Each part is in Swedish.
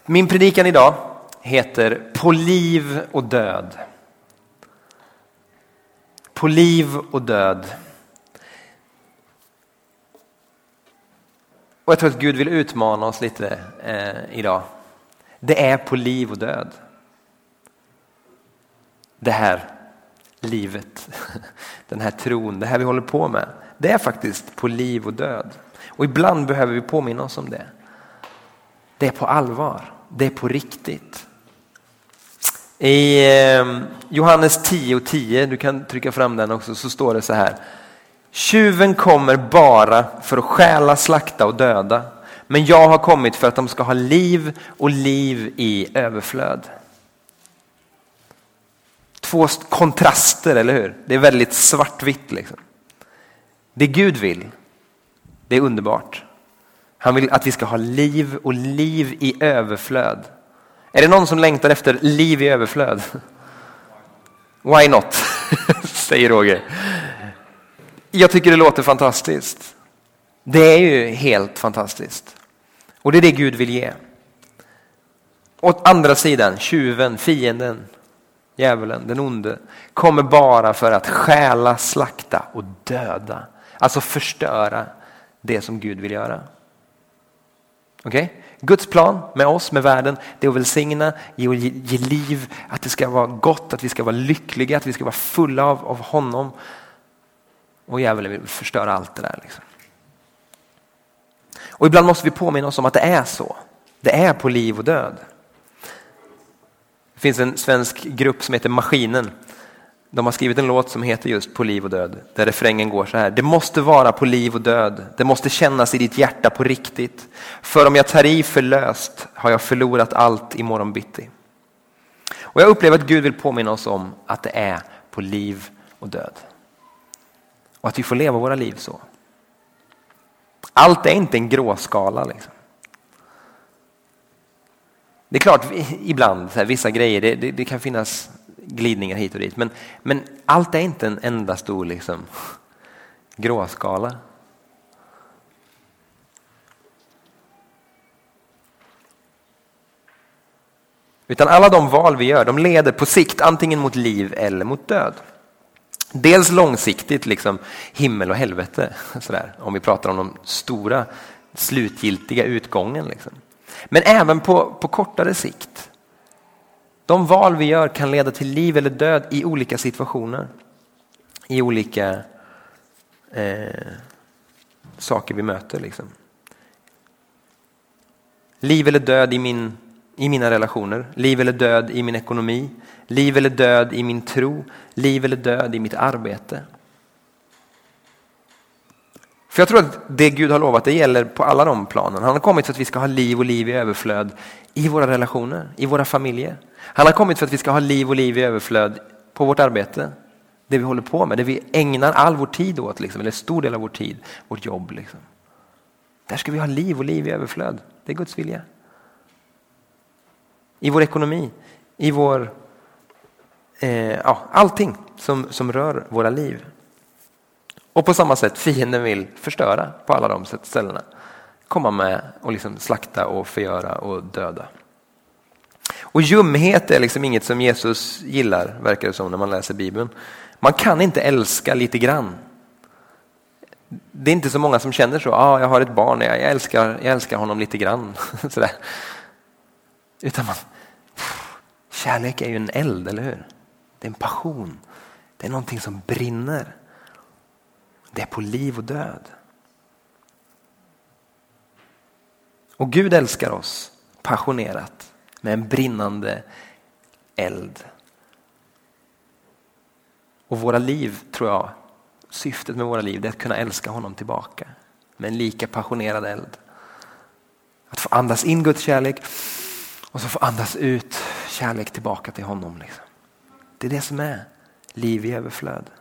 Min predikan idag heter På liv och död. På liv och död. Och jag tror att Gud vill utmana oss lite idag. Det är på liv och död. Det här livet, den här tron, det här vi håller på med. Det är faktiskt på liv och död. Och ibland behöver vi påminna oss om det. Det är på allvar. Det är på riktigt. I Johannes 10:10, du kan trycka fram den också, så står det så här. Tjuven kommer bara för att stjäla, slakta och döda. Men jag har kommit för att de ska ha liv och liv i överflöd. Två kontraster, eller hur? Det är väldigt svartvitt liksom. Det Gud vill, det är underbart. Han vill att vi ska ha liv och liv i överflöd. Är det någon som längtar efter liv i överflöd? Why not? Säger Roger. Jag tycker det låter fantastiskt. Det är ju helt fantastiskt. Och det är det Gud vill ge. Åt andra sidan, tjuven, fienden, djävulen, den onde, kommer bara för att stjäla, slakta och döda. Alltså förstöra det som Gud vill göra. Okej? Guds plan med oss, med världen, det är att välsigna, ge liv, att det ska vara gott, att vi ska vara lyckliga, att vi ska vara fulla av honom. Och djävulen vill förstöra allt det där liksom. Och ibland måste vi påminna oss om att det är så. Det är på liv och död. Det finns en svensk grupp som heter Maskinen. De har skrivit en låt som heter just På liv och död. Där refrängen går så här. Det måste vara på liv och död. Det måste kännas i ditt hjärta på riktigt. För om jag tar i för löst har jag förlorat allt imorgon bitti. Och jag upplever att Gud vill påminna oss om att det är på liv och död. Och att vi får leva våra liv så. Allt är inte en gråskala liksom. Det är klart ibland, så här, vissa grejer, det kan finnas glidningar hit och dit. Men allt är inte en enda stor liksom, gråskala. Utan alla de val vi gör, de leder på sikt antingen mot liv eller mot död. Dels långsiktigt, liksom himmel och helvete, sådär, om vi pratar om de stora slutgiltiga utgången. Liksom. Men även på kortare sikt. De val vi gör kan leda till liv eller död i olika situationer. I olika saker vi möter. Liksom. Liv eller död i mina relationer. Liv eller död i min ekonomi. Liv eller död i min tro. Liv eller död i mitt arbete. För jag tror att det Gud har lovat, det gäller på alla de planen. Han har kommit för att vi ska ha liv och liv i överflöd i våra relationer, i våra familjer. Han har kommit för att vi ska ha liv och liv i överflöd på vårt arbete. Det vi håller på med, det vi ägnar all vår tid åt, liksom, eller en stor del av vår tid, vårt jobb. Liksom. Där ska vi ha liv och liv i överflöd. Det är Guds vilja. I vår ekonomi, i vår allting som rör våra liv. Och på samma sätt fienden vill förstöra på alla de ställena. Komma med och liksom slakta och förgöra och döda. Och ljumhet är liksom inget som Jesus gillar, verkar det som när man läser Bibeln. Man kan inte älska lite grann. Det är inte så många som känner så. Jag har ett barn, jag älskar honom lite grann. Sådär. Utan kärlek är ju en eld, eller hur? Det är en passion. Det är någonting som brinner. Det är på liv och död. Och Gud älskar oss passionerat med en brinnande eld. Och våra liv, tror jag, syftet med våra liv, det är att kunna älska honom tillbaka med en lika passionerad eld. Att få andas in Guds kärlek och så få andas ut kärlek tillbaka till honom. Liksom. Det är det som är liv i överflöd.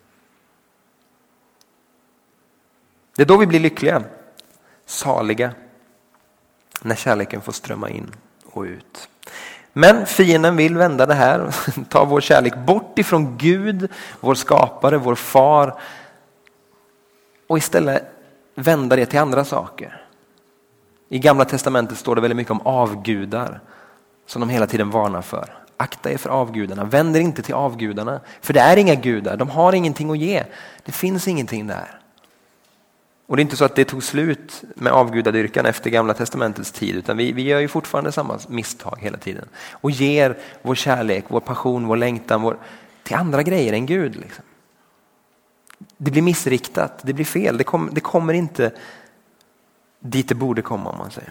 Det är då vi blir lyckliga, saliga, när kärleken får strömma in och ut. Men fienden vill vända det här och ta vår kärlek bort ifrån Gud, vår skapare, vår far, och istället vända det till andra saker. I Gamla testamentet står det väldigt mycket om avgudar som de hela tiden varnar för. Akta er för avgudarna, vänd er inte till avgudarna. För det är inga gudar, de har ingenting att ge. Det finns ingenting där. Och det är inte så att det tog slut med avgudadyrkan efter Gamla testamentets tid, utan vi gör ju fortfarande samma misstag hela tiden. Och ger vår kärlek, vår passion, vår längtan till andra grejer än Gud. Liksom. Det blir missriktat, det blir fel, det kommer inte dit det borde komma, om man säger.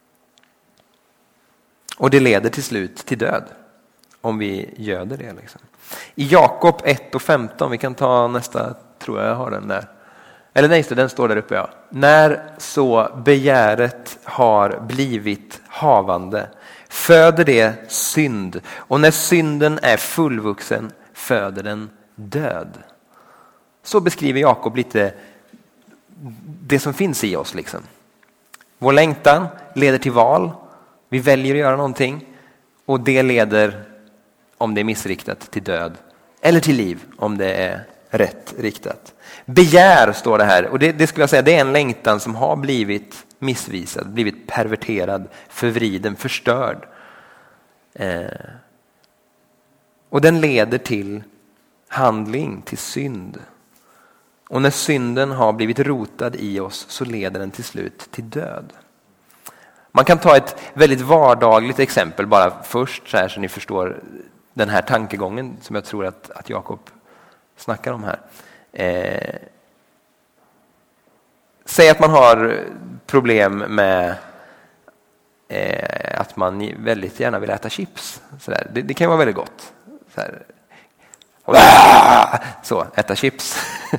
Och det leder till slut till död. Om vi göder det. Liksom. I Jakob 1:15, vi kan ta nästa, tror jag har den där. Eller nej, den står där uppe. Ja. När så begäret har blivit havande föder det synd. Och när synden är fullvuxen föder den död. Så beskriver Jakob lite det som finns i oss. Liksom. Vår längtan leder till val. Vi väljer att göra någonting. Och det leder, om det är missriktat, till död. Eller till liv, om det är rätt riktat. Begär står det här. Och det skulle jag säga, det är en längtan som har blivit missvisad. Blivit perverterad, förvriden, förstörd. Och den leder till handling, till synd. Och när synden har blivit rotad i oss så leder den till slut till död. Man kan ta ett väldigt vardagligt exempel bara först så här, så ni förstår den här tankegången som jag tror att Jakob snackar om här. Säg att man har problem med att man väldigt gärna vill äta chips. Så där. Det kan vara väldigt gott. Så äta chips.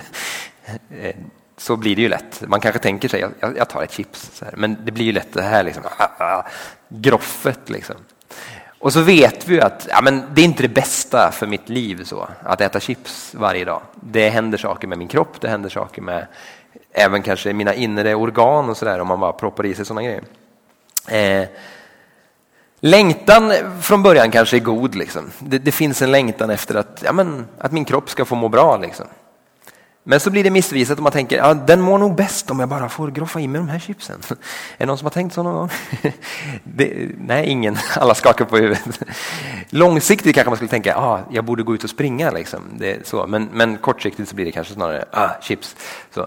Så blir det ju lätt. Man kanske tänker sig, jag tar ett chips. Så här. Men det blir ju lätt det här liksom. Groffet liksom. Och så vet vi ju att men det är inte det bästa för mitt liv så, att äta chips varje dag. Det händer saker med min kropp, det händer saker med även kanske mina inre organ och sådär, om man bara proppar i sig sådana grejer. Längtan från början kanske är god. Liksom. Det finns en längtan efter att min kropp ska få må bra. Liksom. Men så blir det missvisat om man tänker den mår nog bäst om jag bara får groffa in med de här chipsen. Är det någon som har tänkt så någon gång? Nej, ingen. Alla skakar på huvudet. Långsiktigt kanske man skulle tänka jag borde gå ut och springa. Liksom. Det är så. Men kortsiktigt så blir det kanske snarare chips.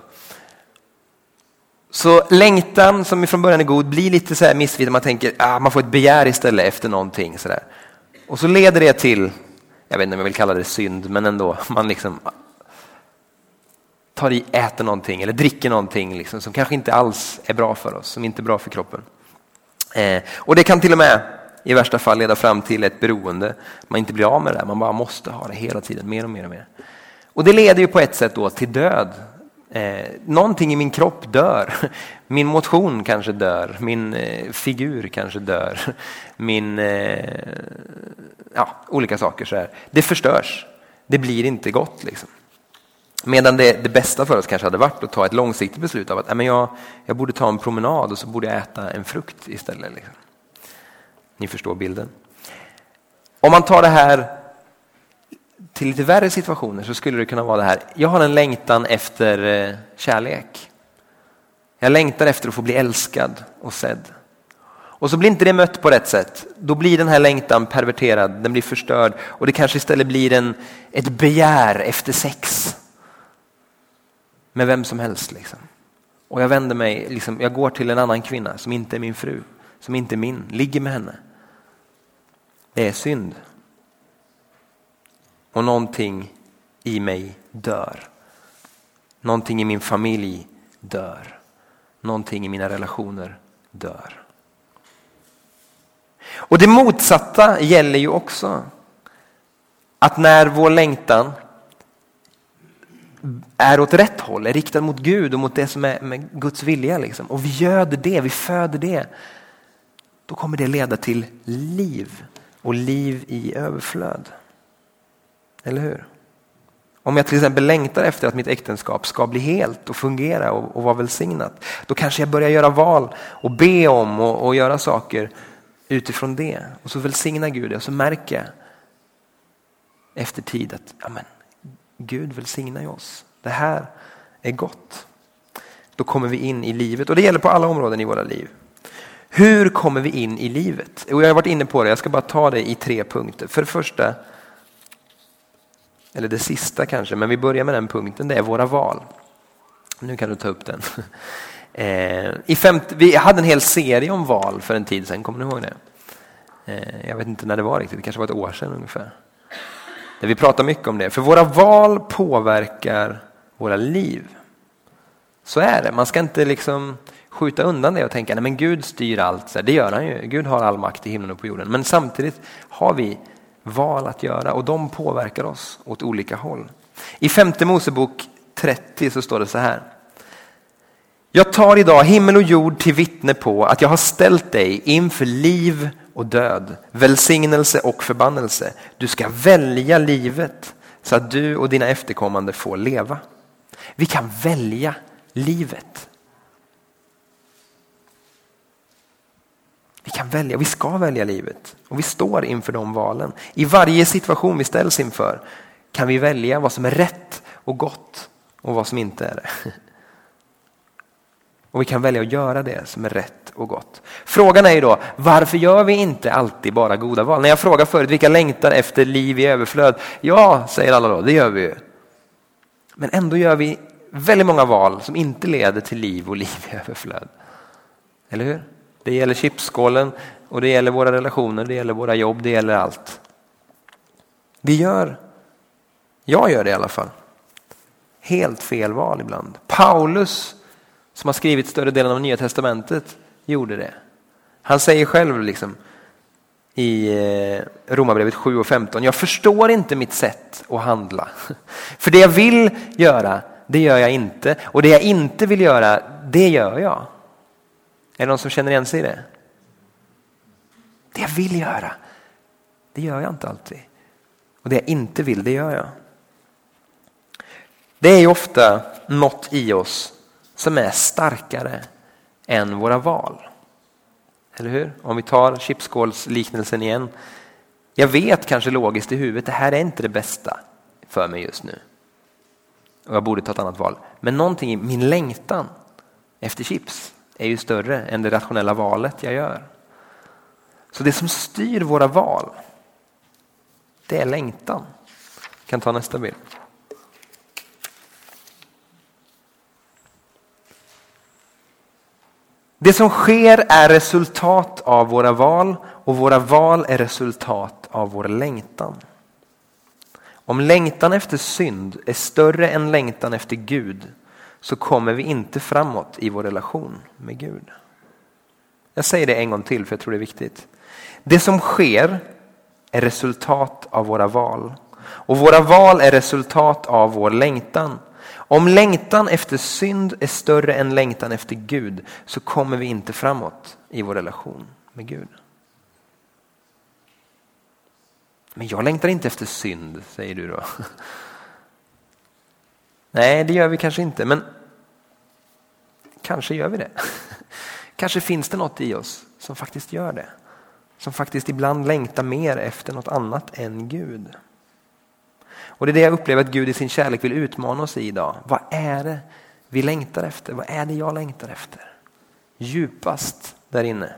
Så längtan som från början är god blir lite så här missvisad. Man tänker man får ett begär istället efter någonting. Så där. Och så leder det till, jag vet inte om jag vill kalla det synd, men ändå man liksom äter någonting eller dricker någonting liksom, som kanske inte alls är bra för oss, som inte är bra för kroppen. Och det kan till och med i värsta fall leda fram till ett beroende. Man inte blir av med det, man bara måste ha det hela tiden, mer och mer och mer. Och det leder ju på ett sätt då till död. Någonting i min kropp dör. Min motion kanske dör. Min figur kanske dör. Olika saker så här. Det förstörs. Det blir inte gott liksom. Medan det bästa för oss kanske hade varit att ta ett långsiktigt beslut av att jag borde ta en promenad och så borde jag äta en frukt istället. Liksom. Ni förstår bilden. Om man tar det här till lite värre situationer så skulle det kunna vara det här. Jag har en längtan efter kärlek. Jag längtar efter att få bli älskad och sedd. Och så blir inte det mött på rätt sätt. Då blir den här längtan perverterad, den blir förstörd. Och det kanske istället blir ett begär efter sex. Med vem som helst liksom. Och jag vänder mig, liksom, jag går till en annan kvinna som inte är min fru. Som inte är min, ligger med henne. Det är synd. Och någonting i mig dör. Någonting i min familj dör. Någonting i mina relationer dör. Och det motsatta gäller ju också. Att när vår längtan är åt rätt håll, är riktad mot Gud och mot det som är med Guds vilja liksom, och vi göder det, vi föder det, då kommer det leda till liv och liv i överflöd. Eller hur? Om jag till exempel längtar efter att mitt äktenskap ska bli helt och fungera och vara välsignat, då kanske jag börjar göra val och be om och göra saker utifrån det. Och så välsignar Gud det och så märker jag efter tid att Gud välsignar ju oss. Det här är gott. Då kommer vi in i livet och det gäller på alla områden i våra liv. Hur kommer vi in i livet? Och jag har varit inne på det, jag ska bara ta det i 3 punkter. För det första, eller det sista kanske, men vi börjar med den punkten, det är våra val. Nu kan du ta upp den. Vi hade en hel serie om val för en tid sedan, kommer ni ihåg det? Jag vet inte när det var riktigt, det kanske var ett år sedan ungefär. Där vi pratar mycket om det. För våra val påverkar våra liv. Så är det. Man ska inte liksom skjuta undan det och tänka, nej men Gud styr allt. Det gör han ju. Gud har all makt i himlen och på jorden. Men samtidigt har vi val att göra och de påverkar oss åt olika håll. I 5:e Mosebok 30 så står det så här. Jag tar idag himmel och jord till vittne på att jag har ställt dig inför liv och död, välsignelse och förbannelse. Du ska välja livet så att du och dina efterkommande får leva. Vi kan välja livet. Vi ska välja livet. Och vi står inför de valen. I varje situation vi ställs inför kan vi välja vad som är rätt och gott och vad som inte är det. Och vi kan välja att göra det som är rätt och gott. Frågan är ju då, varför gör vi inte alltid bara goda val? När jag frågar förut, vilka längtar efter liv i överflöd? Ja, säger alla då, det gör vi ju. Men ändå gör vi väldigt många val som inte leder till liv och liv i överflöd. Eller hur? Det gäller chipsskålen och det gäller våra relationer, det gäller våra jobb, det gäller allt. Jag gör det i alla fall. Helt fel val ibland. Paulus, som har skrivit större delen av Nya Testamentet, gjorde det. Han säger själv liksom i Romarbrevet 7:15, jag förstår inte mitt sätt att handla. För det jag vill göra, det gör jag inte. Och det jag inte vill göra, det gör jag. Är det någon som känner igen sig i det? Det jag vill göra, det gör jag inte alltid. Och det jag inte vill, det gör jag. Det är ju ofta något i oss som är starkare än våra val. Eller hur? Om vi tar chipskålsliknelsen igen. Jag vet kanske logiskt i huvudet, det här är inte det bästa för mig just nu. Och jag borde ta ett annat val. Men någonting i min längtan efter chips är ju större än det rationella valet jag gör. Så det som styr våra val, det är längtan. Jag kan ta nästa bild. Det som sker är resultat av våra val och våra val är resultat av vår längtan. Om längtan efter synd är större än längtan efter Gud så kommer vi inte framåt i vår relation med Gud. Jag säger det en gång till för jag tror det är viktigt. Det som sker är resultat av våra val och våra val är resultat av vår längtan. Om längtan efter synd är större än längtan efter Gud så kommer vi inte framåt i vår relation med Gud. Men jag längtar inte efter synd, säger du då. Nej, det gör vi kanske inte, men kanske gör vi det. Kanske finns det något i oss som faktiskt gör det. Som faktiskt ibland längtar mer efter något annat än Gud. Och det är det jag upplever att Gud i sin kärlek vill utmana oss i idag. Vad är det vi längtar efter? Vad är det jag längtar efter? Djupast där inne.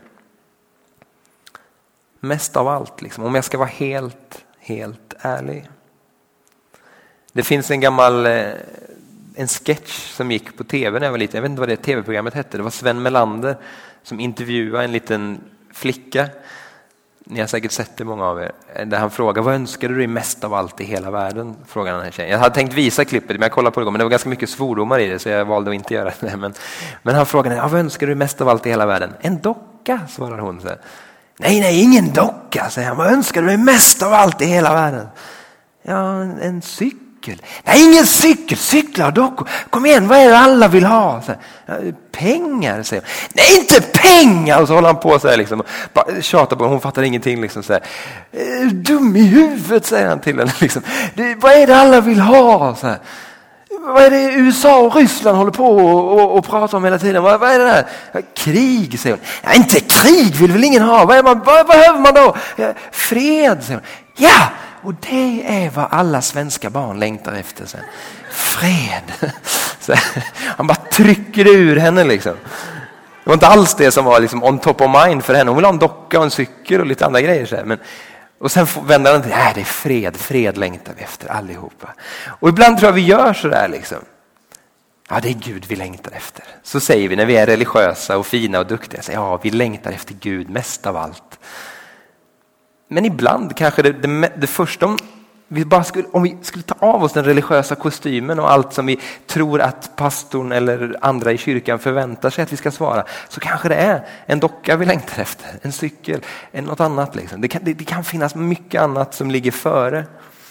Mest av allt, liksom, om jag ska vara helt ärlig. Det finns en sketch som gick på tv när jag var liten. Jag vet inte vad det tv-programmet hette. Det var Sven Melander som intervjuade en liten flicka. Ni har säkert sett det, många av er. Där han frågar, vad önskar du dig mest av allt i hela världen? Frågar den här tjejen. Jag hade tänkt visa klippet, men jag kollade på det. Men det var ganska mycket svordomar i det, så jag valde att inte göra det. Men han frågade, vad önskar du mest av allt i hela världen? En docka, svarar hon. Så här. Nej, ingen docka, säger han. Vad önskar du dig mest av allt i hela världen? Ja, en cykel. Nej, ingen cykel. Cyklar och dockor. Kom igen, vad är det alla vill ha? Så här, pengar, säger han. Nej, inte pengar! Och så håller han på så här liksom. Tjatar på hon fattar ingenting liksom så här. Dum i huvudet, säger han till henne liksom. Vad är det alla vill ha? Så här. Vad är det USA och Ryssland håller på och pratar om hela tiden? Vad är det där? Krig, säger hon. Ja, inte krig vill väl ingen ha. Vad behöver man då? Fred, säger hon. Ja, och det är vad alla svenska barn längtar efter sen. Fred. Så, han bara trycker det ur henne liksom. Det var inte alls det som var liksom on top of mind för henne. Hon ville ha en docka och en cykel och lite andra grejer. Så här. Men, och sen vänder han till, det är fred. Fred längtar vi efter allihopa. Och ibland tror jag vi gör så där liksom. Ja, det är Gud vi längtar efter. Så säger vi när vi är religiösa och fina och duktiga. Så, ja, vi längtar efter Gud mest av allt. Men ibland kanske det första om vi skulle ta av oss den religiösa kostymen och allt som vi tror att pastorn eller andra i kyrkan förväntar sig att vi ska svara, så kanske det är en docka vi längtar efter, en cykel, något annat. Liksom. Det kan finnas mycket annat som ligger före.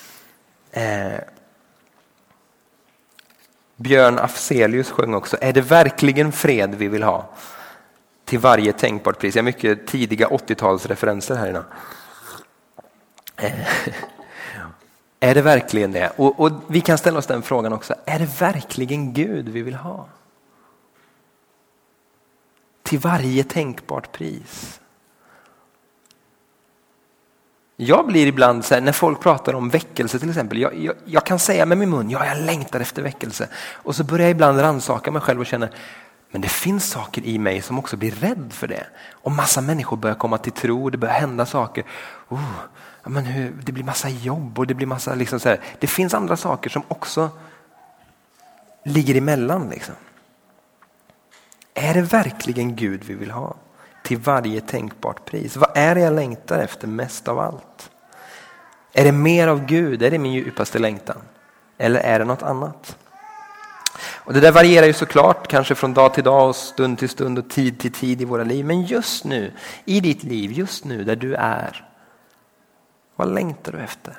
Björn Afzelius sjöng också, är det verkligen fred vi vill ha? Till varje tänkbart pris. Jag har mycket tidiga 80-talsreferenser här idag. Är det verkligen det? Och vi kan ställa oss den frågan också. Är det verkligen Gud vi vill ha? Till varje tänkbart pris. Jag blir ibland så här, när folk pratar om väckelse till exempel. Jag kan säga med min mun, jag längtar efter väckelse. Och så börjar jag ibland rannsaka mig själv och känner, men det finns saker i mig som också blir rädd för det. Och massa människor börjar komma till tro, det börjar hända saker. Det blir massa jobb och det blir massa liksom så här. Det finns andra saker som också ligger emellan liksom. Är det verkligen Gud vi vill ha? Till varje tänkbart pris. Vad är det jag längtar efter mest av allt? Är det mer av Gud? Är det min djupaste längtan? Eller är det något annat? Och det där varierar ju såklart, kanske från dag till dag och stund till stund och tid till tid i våra liv. Men just nu, i ditt liv, just nu där du är, vad längtar du efter?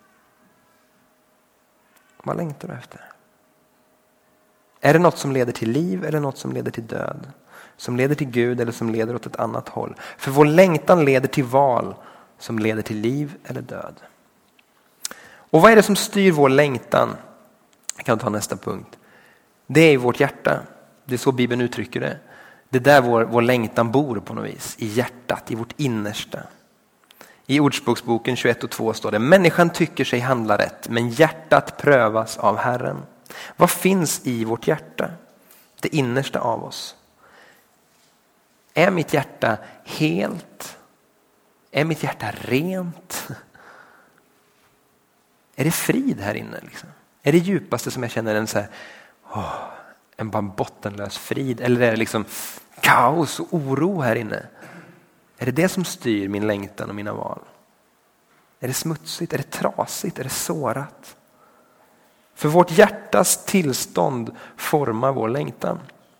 Vad längtar du efter? Är det något som leder till liv eller något som leder till död? Som leder till Gud eller som leder åt ett annat håll? För vår längtan leder till val som leder till liv eller död. Och vad är det som styr vår längtan? Jag kan ta nästa punkt. Det är i vårt hjärta. Det är så Bibeln uttrycker det. Det är där vår längtan bor på något vis. I hjärtat, i vårt innersta. I Ordspråksboken 21:2 står det: människan tycker sig handla rätt, men hjärtat prövas av Herren. Vad finns i vårt hjärta? Det innersta av oss. Är mitt hjärta helt? Är mitt hjärta rent? Är det frid här inne? Liksom? Är det djupaste som jag känner en bara bottenlös frid? Eller är det liksom kaos och oro här inne? Är det det som styr min längtan och mina val? Är det smutsigt? Är det trasigt? Är det sårat? För vårt hjärtas tillstånd formar vår längtan.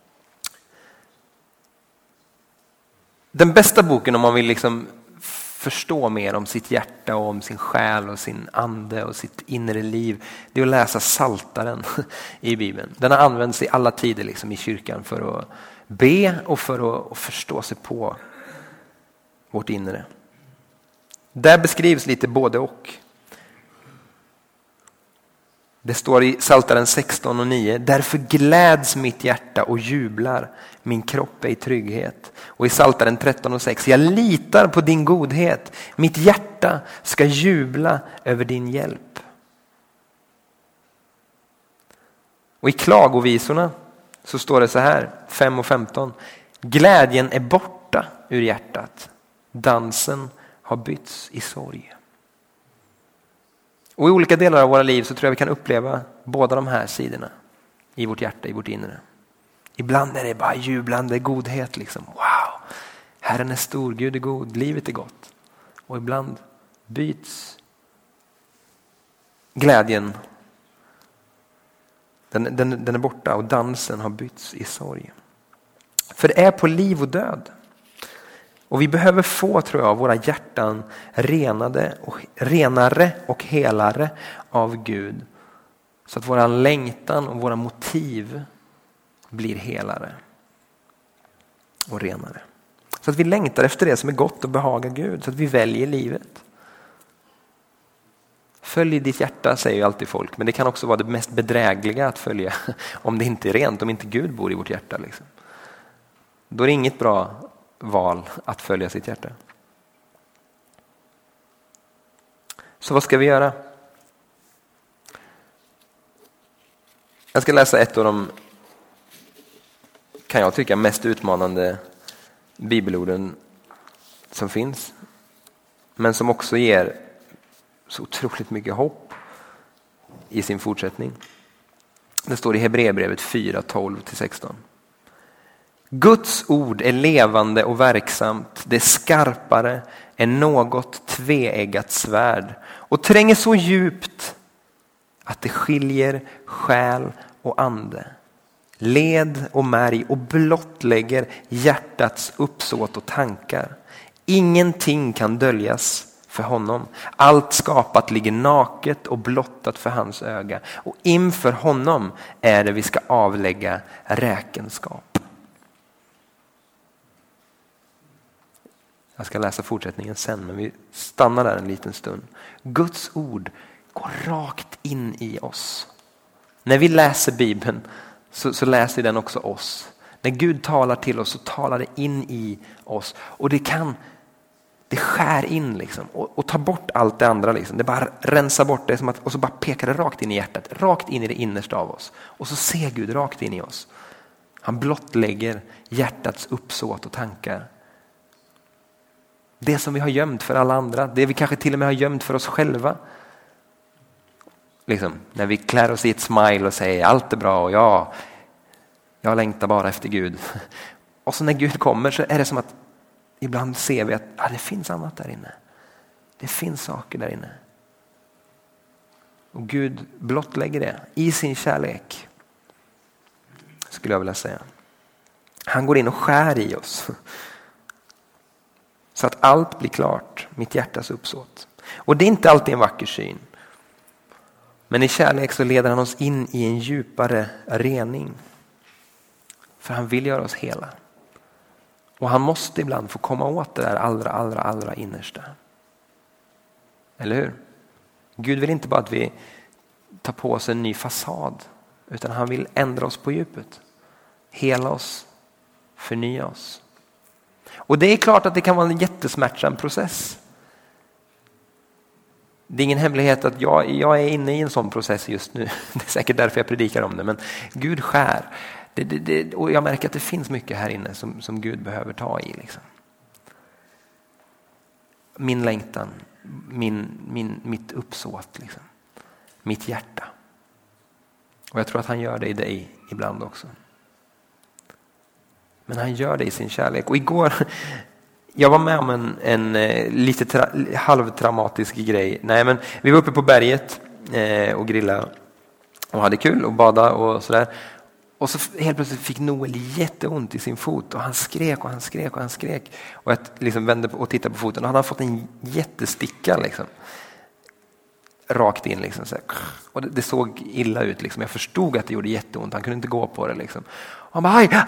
Den bästa boken om man vill liksom förstå mer om sitt hjärta och om sin själ och sin ande och sitt inre liv, det är att läsa Psaltaren i Bibeln. Den har använts i alla tider liksom i kyrkan för att be och för att förstå sig på vårt inre. Där beskrivs lite både och. Det står i Psaltaren 16:9: därför gläds mitt hjärta och jublar, min kropp är i trygghet. Och i Psaltaren 13:6: jag litar på din godhet, mitt hjärta ska jubla över din hjälp. Och i Klagovisorna så står det så här, 5:15: glädjen är borta ur hjärtat, dansen har bytts i sorg. Och i olika delar av våra liv så tror jag vi kan uppleva båda de här sidorna i vårt hjärta, i vårt inre. Ibland är det bara jublande godhet liksom. Wow, Herren är stor, Gud är god, livet är gott. Och ibland byts glädjen. Den är borta och dansen har bytts i sorg. För det är på liv och död. Och vi behöver få, tror jag, våra hjärtan renare och helare av Gud. Så att våra längtan och våra motiv blir helare och renare. Så att vi längtar efter det som är gott och behagar Gud. Så att vi väljer livet. Följ ditt hjärta, säger ju alltid folk. Men det kan också vara det mest bedrägliga att följa. Om det inte är rent, om inte Gud bor i vårt hjärta. Liksom. Då är det inget bra val att följa sitt hjärta. Så vad ska vi göra? Jag ska läsa ett av de kan jag tycka, mest utmanande bibelorden som finns. Men som också ger så otroligt mycket hopp i sin fortsättning. Det står i Hebreerbrevet 4:12-16. Guds ord är levande och verksamt. Det är skarpare än något tveeggat svärd och tränger så djupt att det skiljer själ och ande, led och märg och blottlägger hjärtats uppsåt och tankar. Ingenting kan döljas för honom. Allt skapat ligger naket och blottat för hans öga. Och inför honom är det vi ska avlägga räkenskap. Jag ska läsa fortsättningen sen, men vi stannar där en liten stund. Guds ord går rakt in i oss. När vi läser Bibeln så läser den också oss. När Gud talar till oss så talar det in i oss. Och det skär in liksom, och tar bort allt det andra. Liksom. Det bara rensar bort det och så bara pekar det rakt in i hjärtat. Rakt in i det innersta av oss. Och så ser Gud rakt in i oss. Han blottlägger hjärtats uppsåt och tankar. Det som vi har gömt för alla andra. Det vi kanske till och med har gömt för oss själva. Liksom, när vi klär oss i ett smile och säger allt är bra och jag längtar bara efter Gud. Och så när Gud kommer så är det som att ibland ser vi att det finns annat där inne. Det finns saker där inne. Och Gud blottlägger det i sin kärlek. Skulle jag vilja säga. Han går in och skär i oss. Så att allt blir klart. Mitt hjärtas uppsåt. Och det är inte alltid en vacker syn. Men i kärlek så leder han oss in i en djupare rening. För han vill göra oss hela. Och han måste ibland få komma åt det där allra innersta. Eller hur? Gud vill inte bara att vi tar på oss en ny fasad. Utan han vill ändra oss på djupet. Hela oss. Förnya oss. Och det är klart att det kan vara en jättesmärtsam process. Det är ingen hemlighet att jag är inne i en sån process just nu. Det är säkert därför jag predikar om det. Men Gud skär. Och jag märker att det finns mycket här inne som Gud behöver ta i. Liksom. Min längtan. Mitt uppsåt. Liksom. Mitt hjärta. Och jag tror att han gör det i dig ibland också. Men han gör det i sin kärlek. Och igår, jag var med om en lite halvtraumatisk grej. Nej, men vi var uppe på berget och grillade och hade kul och bada och sådär. Och så helt plötsligt fick Noel jätteont i sin fot och han skrek. Och jag liksom vände och tittade på foten och han hade fått en jättesticka liksom. Rakt in liksom. Så och det såg illa ut liksom. Jag förstod att det gjorde jätteont. Han kunde inte gå på det liksom. Och han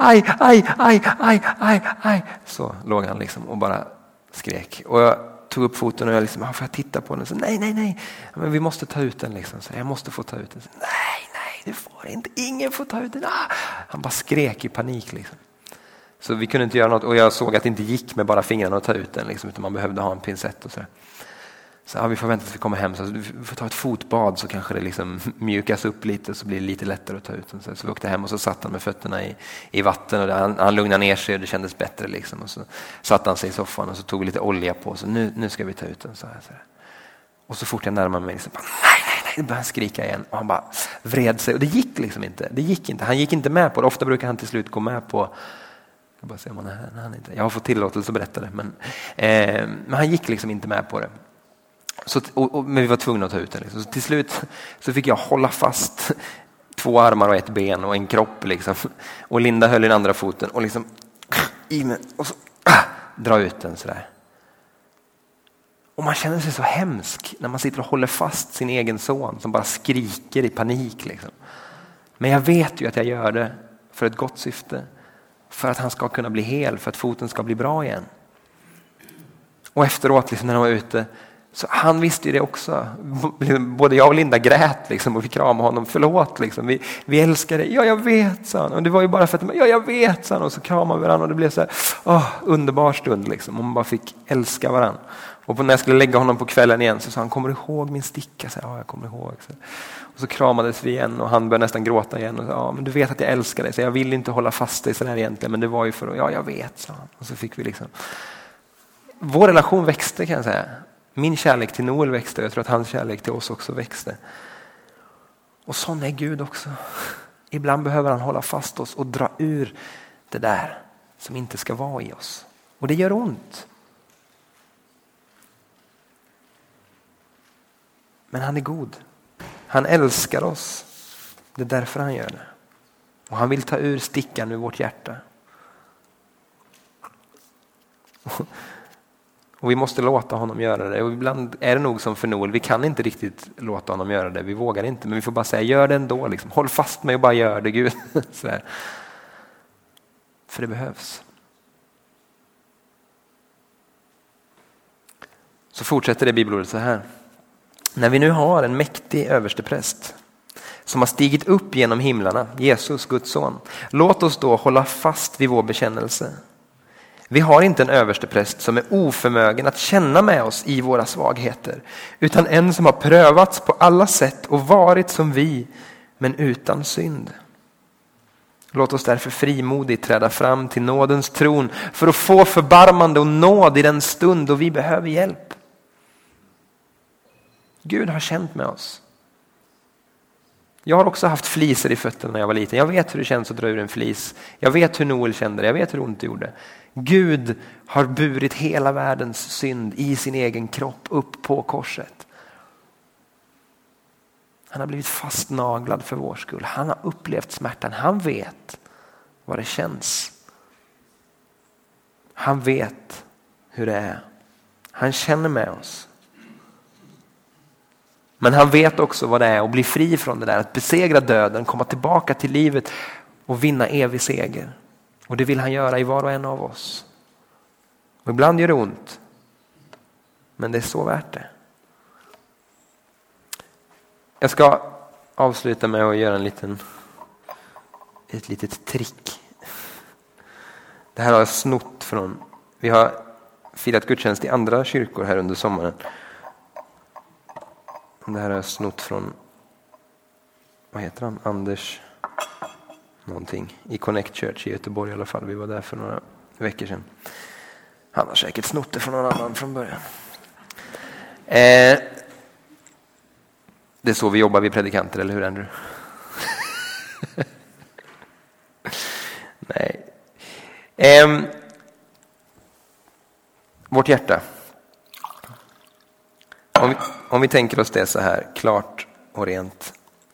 bara aj. Så låg han liksom och bara skrek. Och jag tog upp foten och jag liksom, får jag titta på den? Så, nej. Men vi måste ta ut den liksom. Så jag måste få ta ut den. Så, nej, du får inte. Ingen får ta ut den. Han bara skrek i panik liksom. Så vi kunde inte göra något. Och jag såg att det inte gick med bara fingrarna att ta ut den liksom. Utan man behövde ha en pincett och sådär. Så vi får vänta tills vi kommer hem. Så vi får ta ett fotbad så kanske det liksom mjukas upp lite. Så blir det lite lättare att ta ut den. Så vi åkte hem och så satt han med fötterna i vatten. Och han lugnade ner sig och det kändes bättre. Liksom. Och så satt han sig i soffan och så tog vi lite olja på. Så nu ska vi ta ut den. Så här. Och så fort jag närmade mig så bara, nej. Då började han skrika igen. Och han bara vred sig. Och det gick liksom inte. Han gick inte med på det. Ofta brukar han till slut gå med på... Jag bara se om han är här. Jag har fått tillåtelse att berätta det. Men han gick liksom inte med på det. Så, men vi var tvungna att ta ut den. Liksom. Så till slut så fick jag hålla fast 2 armar och 1 ben och en kropp. Liksom. Och Linda höll i den andra foten och liksom och så dra ut den sådär. Och man känner sig så hemsk när man sitter och håller fast sin egen son som bara skriker i panik. Liksom. Men jag vet ju att jag gör det för ett gott syfte. För att han ska kunna bli hel, för att foten ska bli bra igen. Och efteråt liksom, när han var ute, så han visste ju det också. Både jag och Linda grät liksom, och vi kramade honom. Förlåt, liksom. vi älskar dig. Ja, jag vet, sa han. Och det var ju bara för att jag vet, sa han. Och så kramade vi varandra och det blev så här, underbar stund. Liksom. Och man bara fick älska varandra. Och när jag skulle lägga honom på kvällen igen så sa han, kommer du ihåg min sticka? Så ja, jag kommer ihåg. Och så kramades vi igen och han började nästan gråta igen. Och sa, ja, men du vet att jag älskar dig. Så jag vill inte hålla fast dig sådär egentligen. Men det var ju för att, ja jag vet, sa han. Och så fick vi liksom. Vår relation växte, kan jag säga. Min kärlek till Noel växte. Jag tror att hans kärlek till oss också växte. Och sån är Gud också. Ibland behöver han hålla fast oss och dra ur det där som inte ska vara i oss. Och det gör ont. Men han är god. Han älskar oss. Det är därför han gör det. Och han vill ta ur stickan ur vårt hjärta. Och vi måste låta honom göra det. Och ibland är det nog som för Noel. Vi kan inte riktigt låta honom göra det. Vi vågar inte. Men vi får bara säga, gör det ändå. Liksom. Håll fast mig och bara gör det, Gud. Så för det behövs. Så fortsätter det bibelordet så här. När vi nu har en mäktig överstepräst som har stigit upp genom himlarna, Jesus, Guds son, låt oss då hålla fast vid vår bekännelse. Vi har inte en överstepräst som är oförmögen att känna med oss i våra svagheter, utan en som har prövats på alla sätt och varit som vi, men utan synd. Låt oss därför frimodigt träda fram till nådens tron för att få förbarmande och nåd i den stund då vi behöver hjälp. Gud har känt med oss. Jag har också haft fliser i fötterna när jag var liten. Jag vet hur det känns att dra ur en flis. Jag vet hur Noel kände det. Jag vet hur ont det gjorde. Gud har burit hela världens synd i sin egen kropp upp på korset. Han har blivit fastnaglad för vår skull. Han har upplevt smärtan. Han vet vad det känns. Han vet hur det är. Han känner med oss. Men han vet också vad det är att bli fri från det där. Att besegra döden, komma tillbaka till livet och vinna evig seger. Och det vill han göra i var och en av oss. Och ibland gör det ont. Men det är så värt det. Jag ska avsluta med att göra ett litet trick. Det här har jag snott från. Vi har firat gudstjänst i andra kyrkor här under sommaren. Det här har jag snott från, vad heter han? Anders någonting. I Connect Church i Göteborg i alla fall. Vi var där för några veckor sedan. Han har säkert snott det från någon annan från början. Det är så vi jobbar, vi predikanter, eller hur Andrew? Nej. Vårt hjärta. Om vi tänker oss det så här, klart och rent.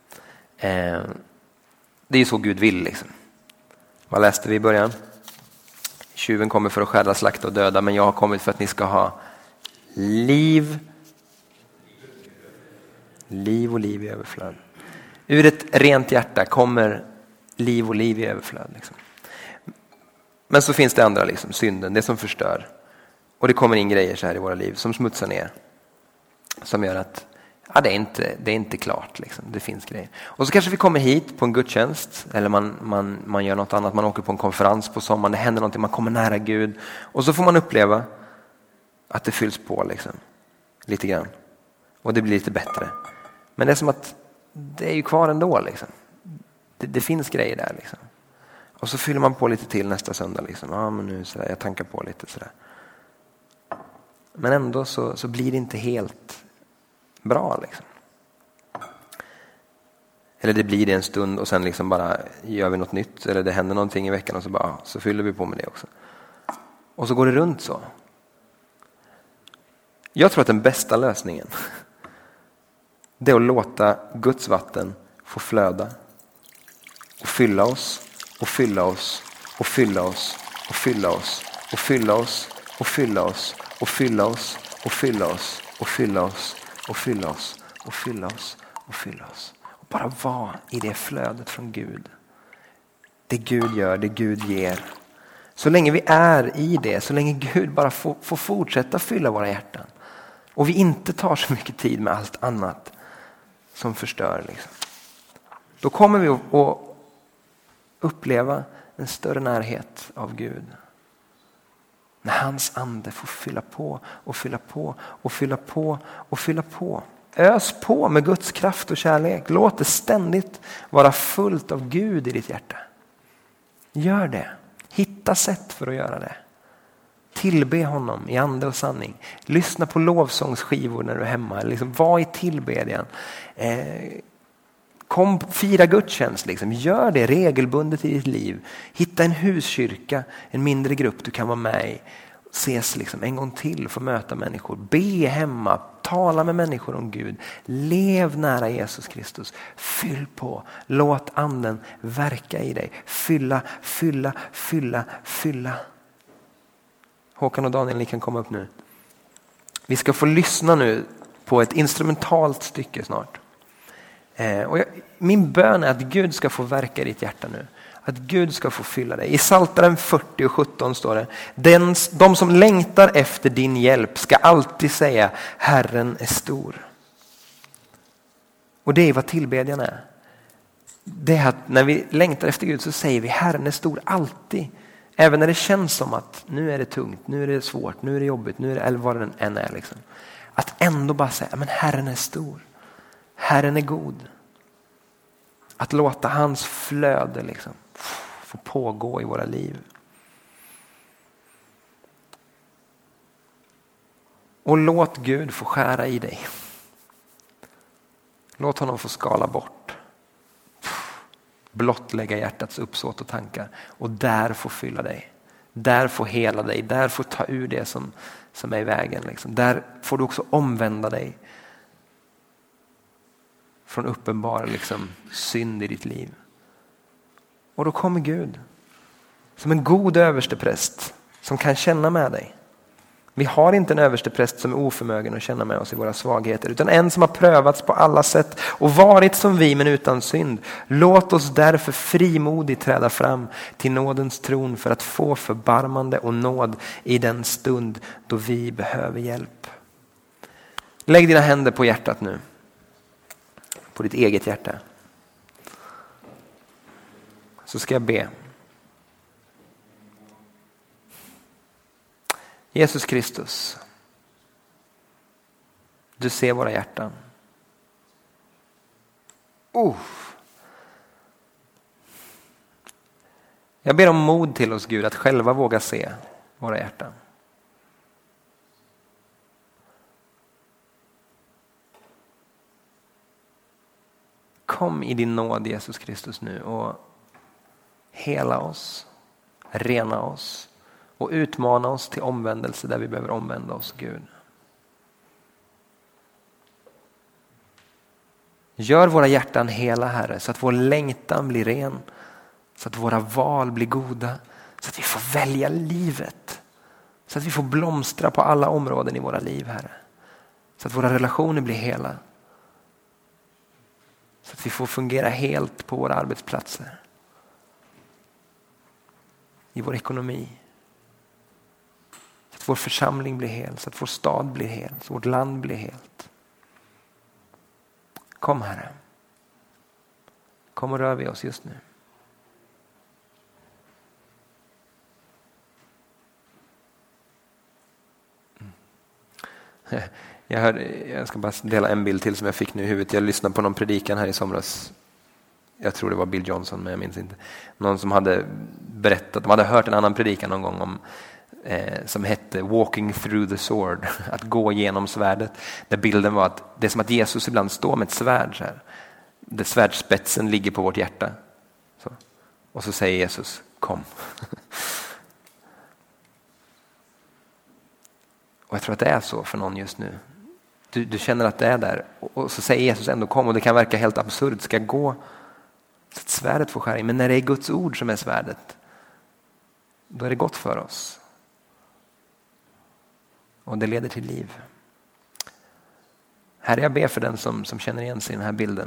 Det är ju så Gud vill liksom. Vad läste vi i början? Tjuven kommer för att stjäla, slakta och döda, men jag har kommit för att ni ska ha liv. Liv och liv i överflöd. Ur ett rent hjärta kommer liv och liv i överflöd. Liksom. Men så finns det andra, liksom, synden, det som förstör. Och det kommer in grejer så här i våra liv som smutsar ner. Som gör att det är inte klart. Liksom. Det finns grejer. Och så kanske vi kommer hit på en gudstjänst. Eller man gör något annat. Man åker på en konferens på sommaren. Det händer någonting. Man kommer nära Gud. Och så får man uppleva att det fylls på. Liksom. Lite grann. Och det blir lite bättre. Men det är som att det är ju kvar ändå. Liksom. Det finns grejer där. Liksom. Och så fyller man på lite till nästa söndag. Liksom. Men nu sådär, jag tankar på lite sådär. Men ändå så blir det inte helt bra. Liksom. Eller det blir det en stund och sen liksom bara gör vi något nytt. Eller det händer någonting i veckan och så fyller vi på med det också. Och så går det runt så. Jag tror att den bästa lösningen det är att låta Guds vatten få flöda. Och fylla oss. Och fylla oss. Och fylla oss. Och fylla oss. Och fylla oss. Och fylla oss. Och fylla oss. Och fylla oss. Och fylla oss. Och fylla oss. Och fylla oss. Och fylla oss. Och bara vara i det flödet från Gud. Det Gud gör, det Gud ger. Så länge vi är i det, så länge Gud bara får fortsätta fylla våra hjärtan. Och vi inte tar så mycket tid med allt annat som förstör. Liksom. Då kommer vi att uppleva en större närhet av Gud. När hans ande får fylla på och fylla på och fylla på och fylla på. Ös på med Guds kraft och kärlek. Låt det ständigt vara fullt av Gud i ditt hjärta. Gör det. Hitta sätt för att göra det. Tillbe honom i ande och sanning. Lyssna på lovsångsskivor när du är hemma. Var i tillbedjan. Kom, fira gudstjänst. Gör det regelbundet i ditt liv. Hitta en huskyrka, en mindre grupp du kan vara med i. Ses en gång till, få möta människor. Be hemma, tala med människor om Gud. Lev nära Jesus Kristus. Fyll på, låt anden verka i dig. Fylla, fylla, fylla, fylla. Håkan och Daniel, ni kan komma upp nu. Vi ska få lyssna nu på ett instrumentalt stycke snart. Min bön är att Gud ska få verka i ditt hjärta nu. Att Gud ska få fylla dig. I Psaltaren 40 och 17 står det: de som längtar efter din hjälp ska alltid säga Herren är stor. Och det är vad tillbedjan är. Det är att när vi längtar efter Gud så säger vi Herren är stor alltid. Även när det känns som att nu är det tungt, nu är det svårt, nu är det jobbigt, nu är det, eller vad det än är. Att ändå bara säga, men Herren är stor. Herren är god. Att låta hans flöde få pågå i våra liv. Och låt Gud få skära i dig. Låt honom få skala bort. Blottlägga hjärtats uppsåt och tankar. Och där få fylla dig. Där få hela dig. Där få ta ur det som är i vägen. Där får du också omvända dig. Från uppenbar synd i ditt liv. Och då kommer Gud. Som en god överstepräst. Som kan känna med dig. Vi har inte en överstepräst som är oförmögen att känna med oss i våra svagheter. Utan en som har prövats på alla sätt. Och varit som vi men utan synd. Låt oss därför frimodigt träda fram till nådens tron. För att få förbarmande och nåd i den stund då vi behöver hjälp. Lägg dina händer på hjärtat nu. På ditt eget hjärta. Så ska jag be. Jesus Kristus. Du ser våra hjärtan. Jag ber om mod till oss Gud att själva våga se våra hjärtan. Kom i din nåd Jesus Kristus nu och hela oss, rena oss och utmana oss till omvändelse där vi behöver omvända oss Gud. Gör våra hjärtan hela Herre så att vår längtan blir ren, så att våra val blir goda, så att vi får välja livet, så att vi får blomstra på alla områden i våra liv Herre. Så att våra relationer blir hela. Så att vi får fungera helt på våra arbetsplatser. I vår ekonomi. Så att vår församling blir hel. Så att vår stad blir hel. Så att vårt land blir helt. Kom Herre. Kom och rör vid oss just nu. Jag ska bara dela en bild till som jag fick nu i huvudet. Jag lyssnade på någon predikan här i somras. Jag tror det var Bill Johnson, men jag minns inte. Någon som hade berättat, de hade hört en annan predikan någon gång om som hette Walking through the sword, att gå genom svärdet. Där bilden var att det är som att Jesus ibland står med ett svärd så här. Där svärdspetsen ligger på vårt hjärta. Så. Och så säger Jesus, kom. Och jag tror att det är så för någon just nu. Du känner att det är där. Och så säger Jesus ändå kom. Och det kan verka helt absurt. Ska jag gå så att svärdet får skära in. Men när det är Guds ord som är svärdet. Då är det gott för oss. Och det leder till liv. Herre, jag ber för den som känner igen sig i den här bilden.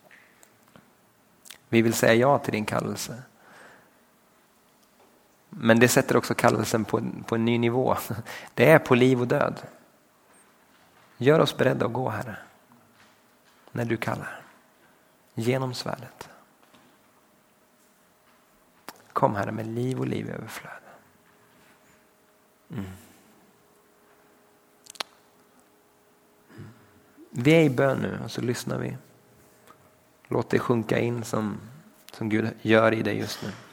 Vi vill säga ja till din kallelse. Men det sätter också kallelsen på en ny nivå. Det är på liv och död. Gör oss beredda att gå, Herre. När du kallar. Genom svärdet. Kom Herre med liv och liv i överflöd. Vi är i bön nu och så lyssnar vi. Låt det sjunka in som Gud gör i dig just nu.